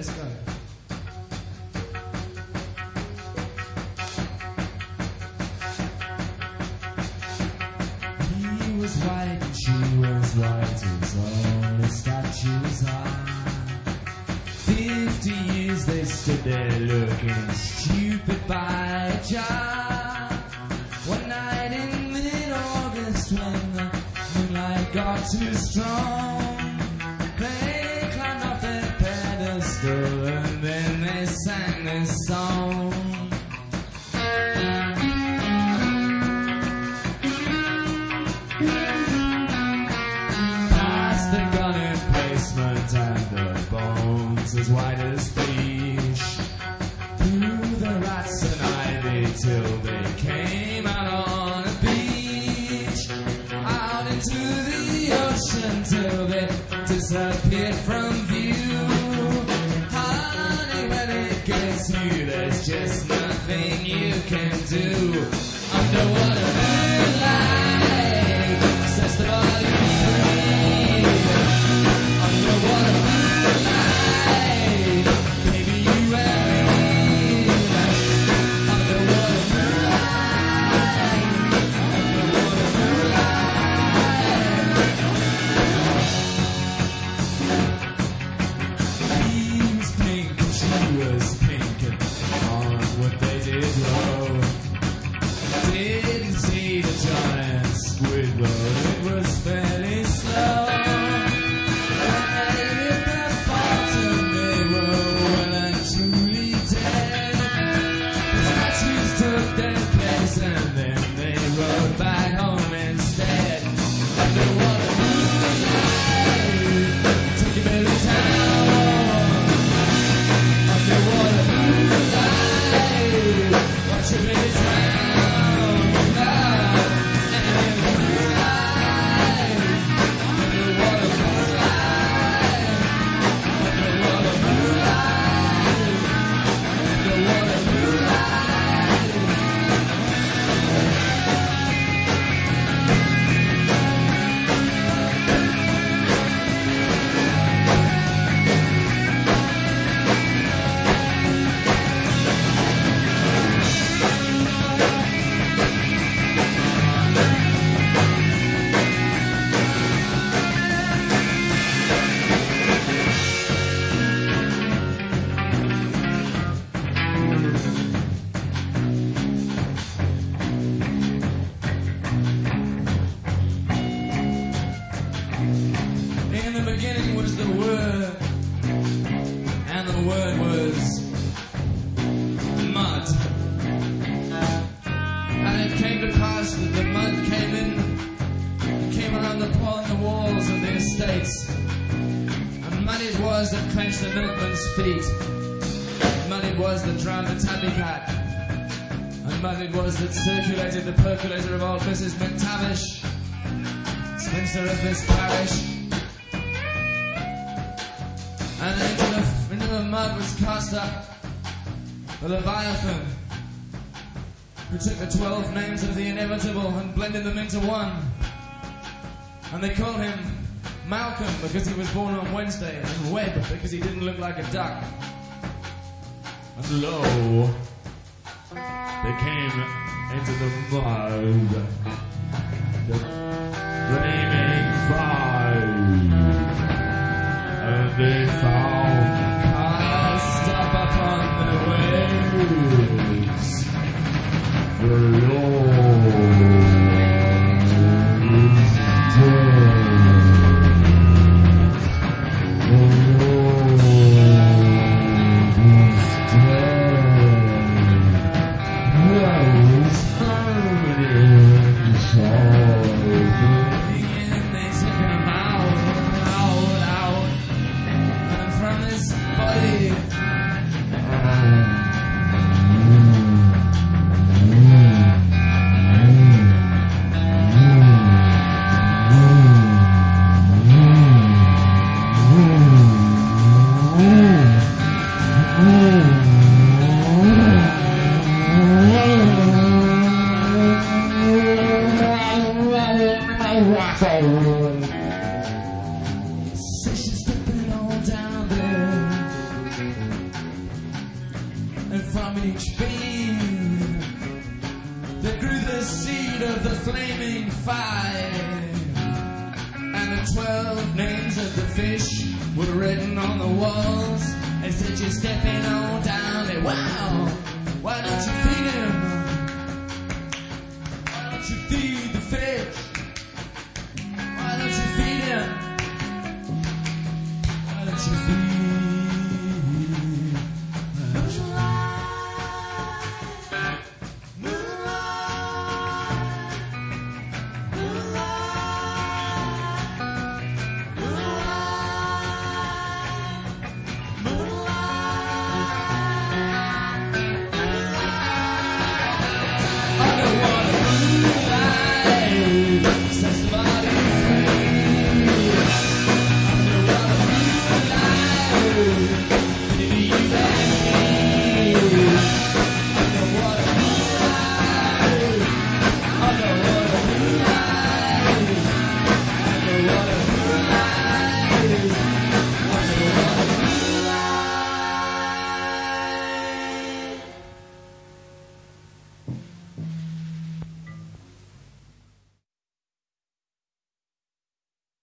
let's go. He was white and she was white as all the statues are. 50 years they stood there looking stupid by a jar. One night in mid-August when the moonlight got too strong, they climbed off their pedestal and then they sang this song. Past the gun emplacement and the bones as white as bleach, through the rats and ivy till they came out on a beach, out into the ocean till they disappeared from view. Honey, when it gets you, there's just nothing you can do. Underwater moonlight sets the body free. Underwater moonlight, baby, you and me. Underwater moonlight, underwater moonlight. He was pink and she was pink, and on what they did row. Didn't see the giant squid, but it was fairly slow. When they hit the bottom, they were well and truly dead. The statues took their place and then they rode back home instead. Underwater moonlight, take your baby down. Underwater moonlight, watch your baby drown. In the beginning was the Word, and the Word was mud. And it came to pass that the mud came in, came around the walls of the estates, and mud it was that clenched the milkman's feet, mud it was that drowned the tabby cat, and mud it was that circulated the percolator of old Mrs. McTavish, spinster of this parish. And into the mud was cast up the Leviathan, who took the 12 names of the inevitable and blended them into one. And they called him Malcolm because he was born on Wednesday, and Webb because he didn't look like a duck. And lo, they came into the mud, the flaming fire. And they found cast up upon the waves the Lord is dead. The Lord is dead. There is found in sorrow. And they took each beam. There grew the seed of the flaming fire, and the 12 names of the fish were written on the walls. They said you're stepping on down there. Wow, why don't you feed him? Why don't you feed the fish? Why don't you feed him? Why don't you feed